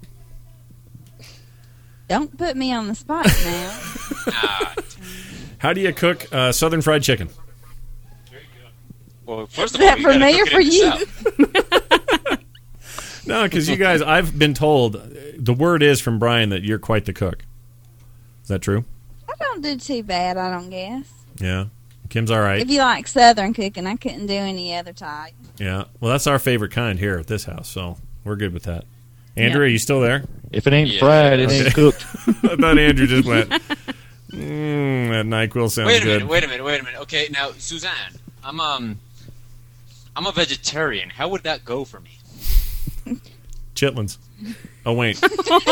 Don't put me on the spot now. How do you cook Southern fried chicken? Well, first Is of all, that you for gotta me or cook it for in the you? South. No, because you guys, I've been told, the word is from Brian that you're quite the cook. Is that true? I don't do too bad, I don't guess. Yeah. Kim's all right. If you like Southern cooking, I couldn't do any other type. Yeah. Well, that's our favorite kind here at this house, so we're good with that. Andrew, are you still there? If it ain't fried, it ain't cooked. I thought Andrew just went, that NyQuil sounds Wait a good. minute. Okay, now Suzanne, I'm a vegetarian. How would that go for me? Chitlins. Oh, wait.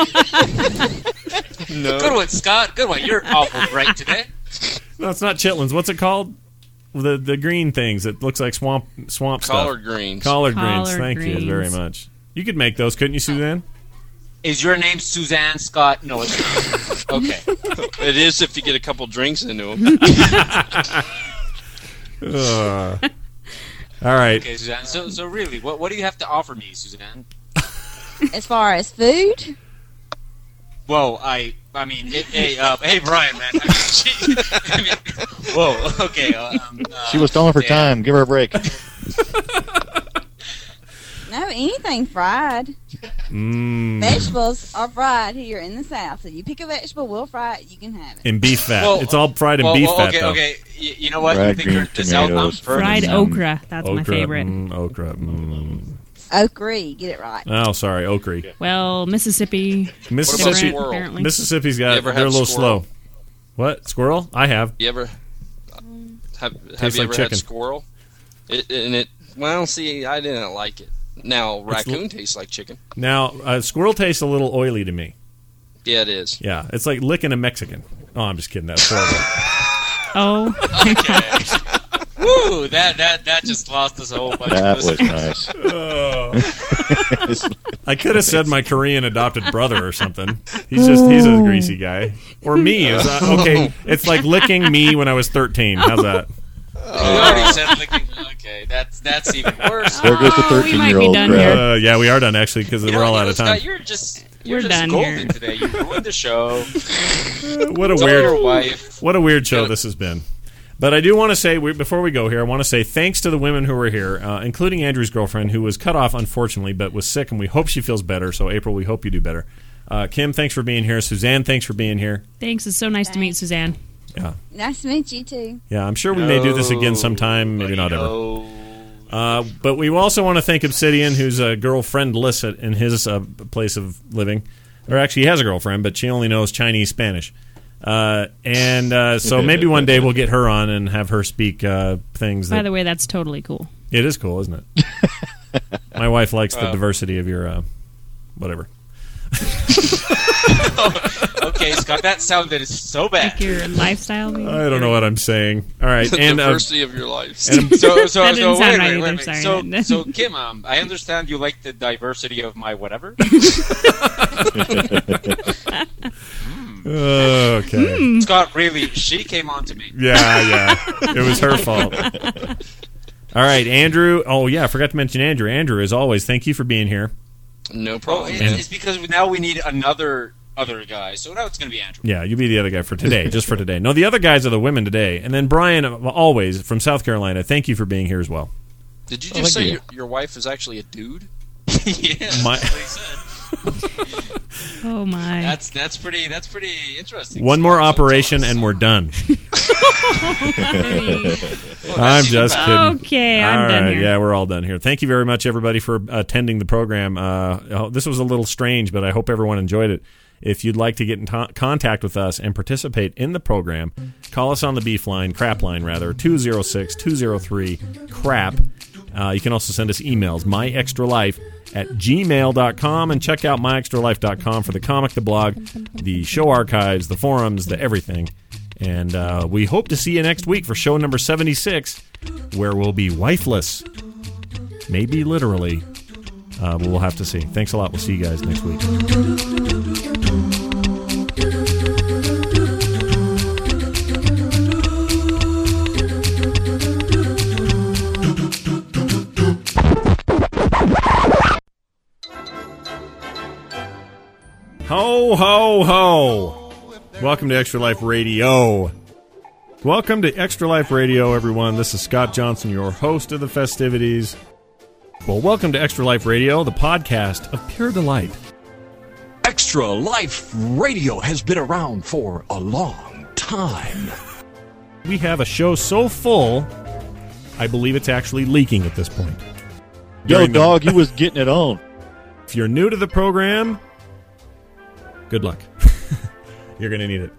No. Good one, Scott. Good one. You're awful bright today. No, it's not chitlins. What's it called? The green things. It looks like swamp stuff. Collard greens. Collard greens. Collard Thank you very greens. much. You could make those, couldn't you, Suzanne? Is your name Suzanne Scott? No, it's not. Okay. It is if you get a couple drinks into them. All right. Okay, Suzanne. So really, what do you have to offer me, Suzanne? As far as food, Whoa, I mean, hey, Brian, man. I mean, whoa, okay. She was stalling for time. Give her a break. no, anything fried. Vegetables are fried here in the South. So you pick a vegetable, we'll fry it, you can have it. In beef fat. Well, it's all fried in beef fat, though. Okay. You know what? Fried You think you're green the South? I'm tomatoes. Fried okra. That's my Okra, favorite. Okra. Okra, get it right. Oh, sorry, okra. Well, Mississippi. Mississippi. different, squirrel? apparently. Mississippi's You got. ever They're a had little squirrel? slow. What? Squirrel? I have. You ever have Tastes you like ever chicken. had squirrel? Well, see, I didn't like it. Now raccoon tastes like chicken. Now, squirrel tastes a little oily to me. Yeah, it is. Yeah, it's like licking a Mexican. Oh, I'm just kidding. That's horrible. Oh. Okay. Woo! That just lost us a whole bunch That of was listeners. nice. I could have said my Korean adopted brother or something. He's a greasy guy. Or me. Okay, it's like licking me when I was 13. How's that? You already said licking. Okay, that's even worse. There goes the we might be 13-year-old. done crowd. here. Yeah, we are done actually because we're all out of time. Scott, you're just We're done golden here. today. You ruined the show. What a Tell your weird, wife. what a weird show this has been. But I do want to say, before we go here, I want to say thanks to the women who were here, including Andrew's girlfriend, who was cut off, unfortunately, but was sick, and we hope she feels better. So, April, we hope you do better. Kim, thanks for being here. Suzanne, thanks for being here. Thanks. It's so nice to meet Suzanne. Yeah, Nice to meet you, too. yeah. I'm sure we may do this again sometime, maybe not ever. But we also want to thank Obsidian, who's a girlfriendless in his place of living. Or actually, he has a girlfriend, but she only knows Chinese Spanish. So maybe one day we'll get her on and have her speak things. By the way, that's totally cool. It is cool, isn't it? My wife likes the diversity of your whatever. Okay, Scott, that sounded so bad. Like your lifestyle. Maybe? I don't know what I'm saying. All right, The and diversity of your life. So That didn't sound wait, right wait, either, wait. sorry. So Kim, I understand you like the diversity of my whatever. Okay. Scott, really, she came on to me. Yeah, it was her fault. All right, Andrew. Oh yeah, I forgot to mention Andrew. Andrew, as always, thank you for being here. No problem. It's because now we need another guy, so now it's going to be Andrew. Yeah, you be the other guy for today, just for today. No, the other guys are the women today. And then Brian, always, from South Carolina, thank you for being here as well. Did you just say your wife is actually a dude? Yeah, that's what he said. Oh my! That's pretty interesting. One more operation and we're done. I'm just kidding. Okay, I'm done here. Yeah, we're all done here. Thank you very much, everybody, for attending the program. This was a little strange, but I hope everyone enjoyed it. If you'd like to get in contact with us and participate in the program, call us on the beef line, crap line rather, 206-203-CRAP. You can also send us emails, myextralife@gmail.com, and check out myextralife.com for the comic, the blog, the show archives, the forums, the everything. And we hope to see you next week for show number 76, where we'll be wifeless. Maybe literally. We'll have to see. Thanks a lot. We'll see you guys next week. Ho, ho, ho. Welcome to Extra Life Radio. Welcome to Extra Life Radio, everyone. This is Scott Johnson, your host of the festivities. Well, welcome to Extra Life Radio, the podcast of pure delight. Extra Life Radio has been around for a long time. We have a show so full, I believe it's actually leaking at this point. Yo, dog, you was getting it on. If you're new to the program, good luck. You're going to need it.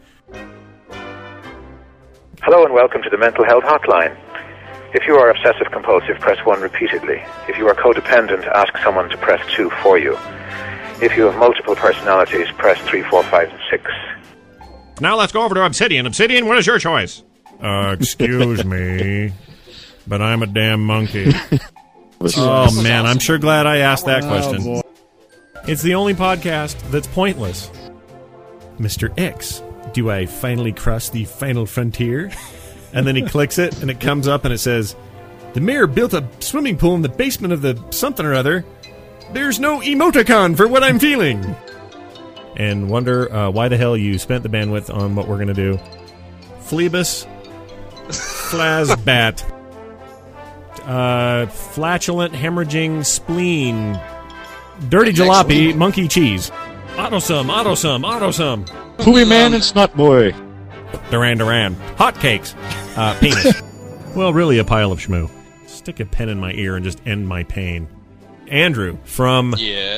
Hello and welcome to the Mental Health Hotline. If you are obsessive-compulsive, press 1 repeatedly. If you are codependent, ask someone to press 2 for you. If you have multiple personalities, press 3, 4, 5, and 6. Now let's go over to Obsidian. Obsidian, what is your choice? Excuse me, but I'm a damn monkey. Oh, man, I'm sure glad I asked that question. It's the only podcast that's pointless. Mr. X, do I finally cross the final frontier? And then he clicks it, and it comes up, and it says, the mayor built a swimming pool in the basement of the something or other. There's no emoticon for what I'm feeling. And wonder why the hell you spent the bandwidth on what we're going to do. Phlebas, Flazbat, flatulent, hemorrhaging, spleen, dirty jalopy, monkey cheese. Autosum. Pooey Man and Snot Boy. Duran. Hotcakes. Penis. Well, really a pile of schmoo. Stick a pen in my ear and just end my pain. Andrew from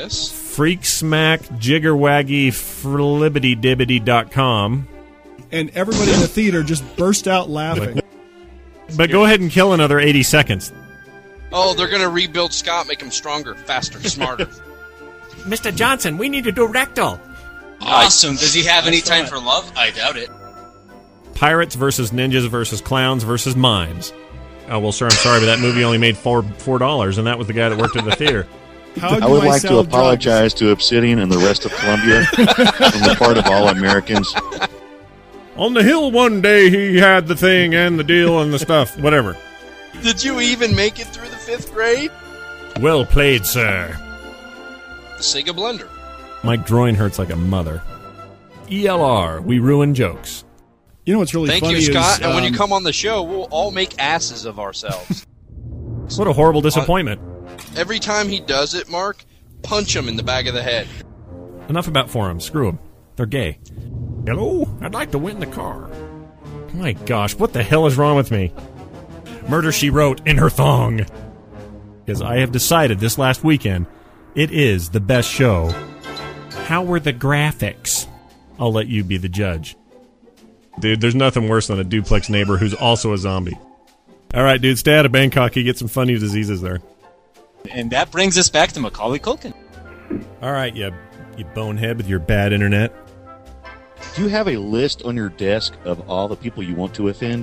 freaksmackjiggerwaggy and everybody in the theater just burst out laughing. But go ahead and kill another 80 seconds. Oh, they're going to rebuild Scott, make him stronger, faster, smarter. Mr. Johnson, we need to do rectal. Awesome. Does he have any time for love? I doubt it. Pirates versus ninjas versus clowns versus mimes. Oh, well, sir, I'm sorry, but that movie only made $4, and that was the guy that worked at the theater. I would like to apologize to Obsidian and the rest of Columbia on the part of all Americans. On the hill one day he had the thing and the deal and the stuff, whatever. Did you even make it through the 5th grade? Well played, sir. The Sega Blender. My groin hurts like a mother. ELR, we ruin jokes. You know what's really funny is... Thank you, Scott. And when you come on the show, we'll all make asses of ourselves. What a horrible disappointment. Every time he does it, Mark, punch him in the back of the head. Enough about forums. Screw them. They're gay. Hello? I'd like to win the car. My gosh, what the hell is wrong with me? Murder, She Wrote in her thong. Because I have decided this last weekend, it is the best show. How were the graphics? I'll let you be the judge. Dude, there's nothing worse than a duplex neighbor who's also a zombie. All right, dude, stay out of Bangkok. You get some funny diseases there. And that brings us back to Macaulay Culkin. All right, you bonehead with your bad internet. Do you have a list on your desk of all the people you want to offend?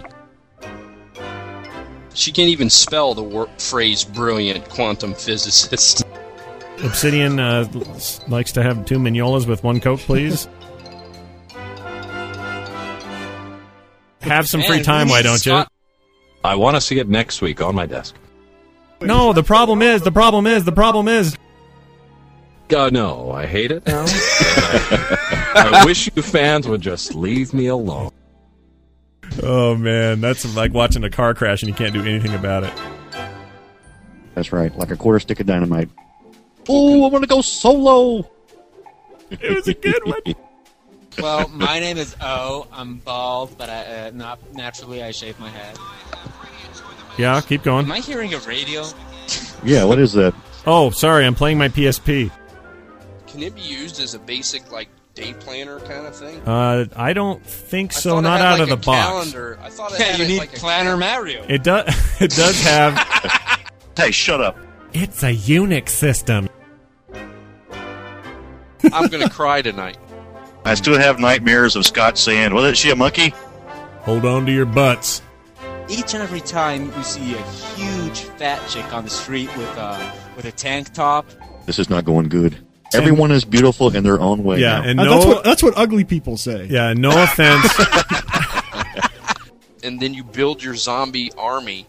She can't even spell the phrase brilliant quantum physicist. Obsidian likes to have 2 Mignolas with 1 Coke, please. Have some free time, why don't you? I want to see it next week on my desk. No, the problem is. No, I hate it now. I wish you fans would just leave me alone. Oh, man, that's like watching a car crash and you can't do anything about it. That's right, like a quarter stick of dynamite. Oh, I want to go solo! It was a good one. Well, my name is O. I'm bald, but naturally I shave my head. Yeah, keep going. Am I hearing a radio? Yeah, what is that? Oh, sorry, I'm playing my PSP. Can it be used as a basic, like, day planner kind of thing? I don't think so. Not out of the box. Calendar. I thought it had you need like a Planner Mario. It does. It does have. Hey, shut up! It's a Unix system. I'm gonna cry tonight. I still have nightmares of Scott saying, "Was she a monkey?" Hold on to your butts. Each and every time you see a huge fat chick on the street with a tank top. This is not going good. Everyone is beautiful in their own way. Yeah, now. and that's what ugly people say. Yeah, no offense. And then you build your zombie army.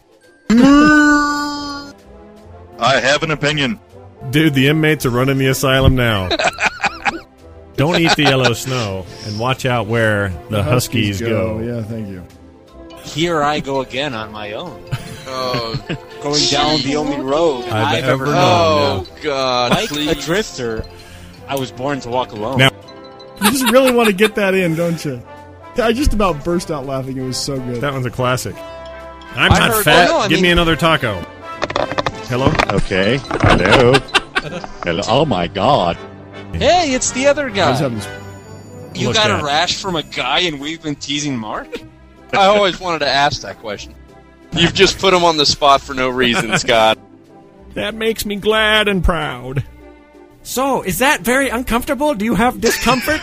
I have an opinion. Dude, the inmates are running the asylum now. Don't eat the yellow snow, and watch out where the Huskies go. Yeah, thank you. Here I go again on my own. Going down the only road I've ever known. Oh, God, like please. a drifter, I was born to walk alone. Now, You just really want to get that in, don't you? I just about burst out laughing. It was so good. That one's a classic. I'm not fat. Give me another taco. Hello? Okay. Hello. Hello. Oh, my God. Hey, it's the other guy. You Look got at. a rash from a guy and we've been teasing Mark? I always wanted to ask that question. You've just put him on the spot for no reason, Scott. That makes me glad and proud. So, is that very uncomfortable? Do you have discomfort?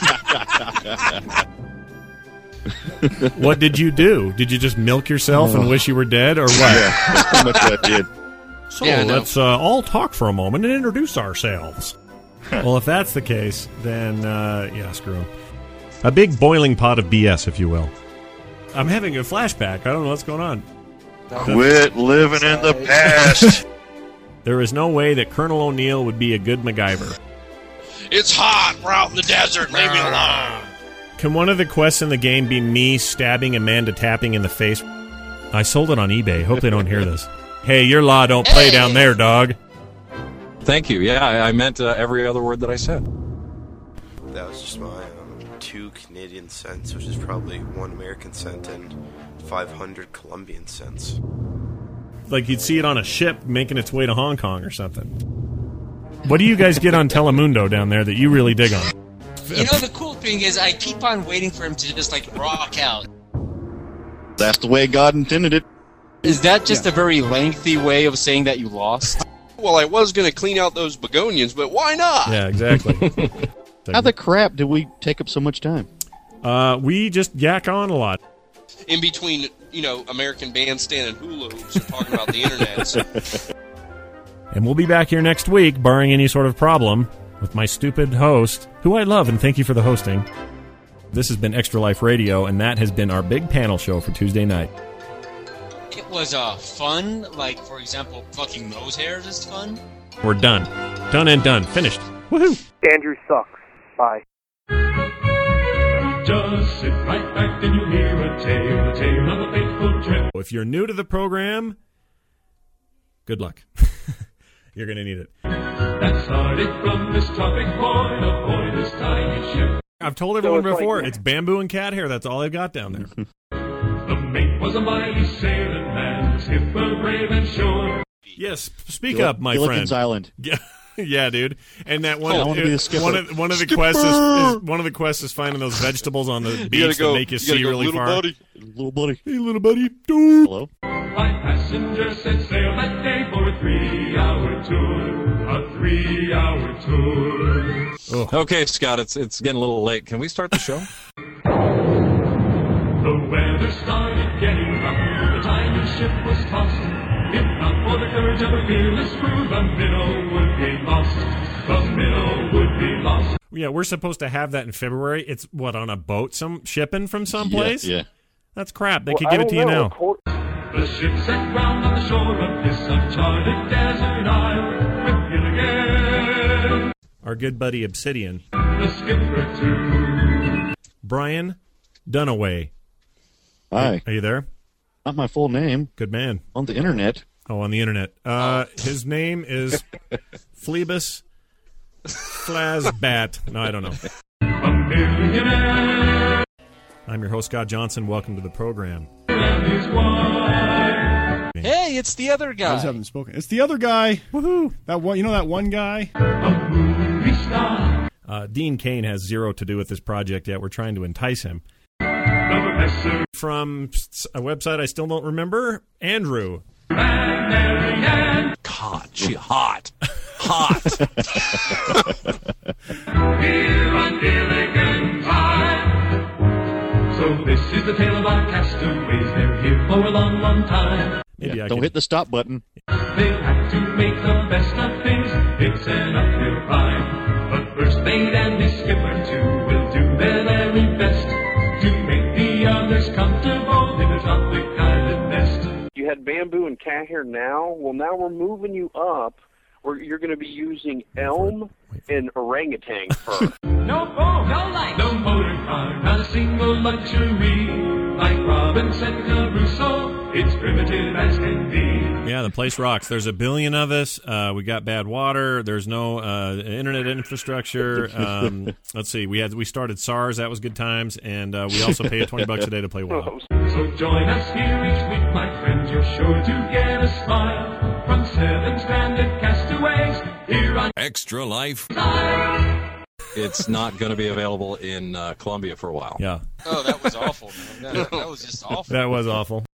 What did you do? Did you just milk yourself and wish you were dead, or what? Yeah, that's pretty much what I did. So, Yeah, I know. let's all talk for a moment and introduce ourselves. Well, if that's the case, then, yeah, screw 'em. A big boiling pot of BS, if you will. I'm having a flashback. I don't know what's going on. Quit living in the past. There is no way that Colonel O'Neill would be a good MacGyver. It's hot. We're out in the desert. Leave me alone. Can one of the quests in the game be me stabbing Amanda Tapping in the face? I sold it on eBay. Hope they don't hear this. Hey, your law don't play down there, dog. Thank you. Yeah, I meant every other word that I said. That was just my 2 Canadian cents, which is probably 1 American cent and 500 Colombian cents. Like you'd see it on a ship making its way to Hong Kong or something. What do you guys get on Telemundo down there that you really dig on? You know, the cool thing is I keep on waiting for him to just, like, rock out. That's the way God intended it. Is that just a very lengthy way of saying that you lost? Well, I was going to clean out those begonias, but why not? Yeah, exactly. How the crap did we take up so much time? We just yak on a lot. In between, you know, American Bandstand and hula hoops and talking about the internet. So. And we'll be back here next week, barring any sort of problem, with my stupid host, who I love, and thank you for the hosting. This has been Extra Life Radio, and that has been our big panel show for Tuesday night. It was fun, like, for example, plucking nose hairs is fun. We're done. Done and done. Finished. Woohoo! Andrew sucks. Bye. Just sit right back and you'll hear a tale of a fateful trip. If you're new to the program, good luck. You're going to need it. That started from this tropic point aboard this tiny ship. I've told everyone before, it's bamboo and cat hair. That's all I've got down there. The mate was a mighty sailing man, skipper brave and sure. Yes, speak up, my Gilligan's friend. Island. Yeah, dude. And that one, I wanna be a skipper. one of the quests is finding those vegetables on the beach that make you see really far. Little buddy. Hey, little buddy. Dude. Hello. Five passengers set sail that day for a 3-hour tour. A 3-hour tour. Okay, Scott, it's getting a little late. Can we start the show? The weather started getting rough. The tiny ship was tossed. If not for the courage of a fearless crew, the minnow would be lost. The minnow would be lost. Yeah, we're supposed to have that in February. It's what, on a boat, some shipping from someplace? Yeah. That's crap. They could give it to you now. The ship set ground on the shore of this uncharted desert isle with Gilligan, Our good buddy Obsidian. the skipper too. Brian Dunaway. Hi. Are you there? Not my full name. Good man. On the internet. Oh, on the internet. His name is Phlebas Flasbat. No, I don't know. A millionaire I'm your host, Scott Johnson. Welcome to the program. and his wife. Hey, it's the other I guy. just haven't spoken. It's the other guy. Woohoo! That one. You know that one guy. A movie star. Dean Cain has zero to do with this project yet. We're trying to entice him. The professor. From a website I still don't remember, Andrew. And Mary Ann. God, she hot. Hot. Here on Gilligan's Island. So this is the tale of our castaways. They're here for a long, long time. Maybe I Don't can- hit the stop button. They had to make the best of things. It's an uphill climb. But first mate and the skipper too will do their very best to make the others comfortable in a tropic island nest. You had bamboo and cat hair now. Well, now we're moving you up where you're going to be using elm and orangutan fur. No boat, no light, no motor car, not a single luxury. Like Robinson Crusoe, it's primitive as can be. Yeah, the place rocks. There's a billion of us. We got bad water. There's no internet infrastructure. Let's see. We started SARS. That was good times. And we also pay $20 a day to play WoW. So join us here each week, my friends. You're sure to get a smile from 7 stranded castaways here on Extra Life. It's not going to be available in Colombia for a while. Yeah. Oh, that was awful, man. That was just awful. That was awful.